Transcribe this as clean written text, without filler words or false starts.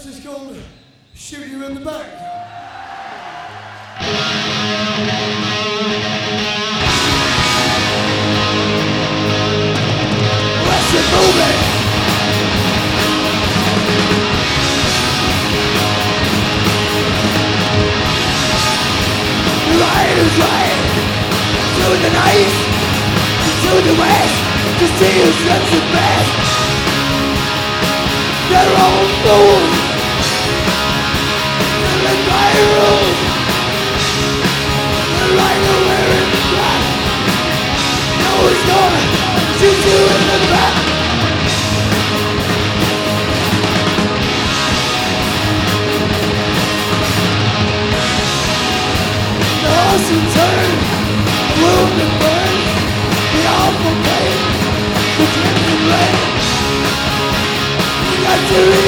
is called Shoot You in the Back. Let's get moving! Right is right, to the night, to the west, to see who slips the best. They're all fools, living by rules. They're right over in the back. No one's gonna shoot you in the back. Toss and turn, bloom and burn, the awful pain, the crimson rain. You got to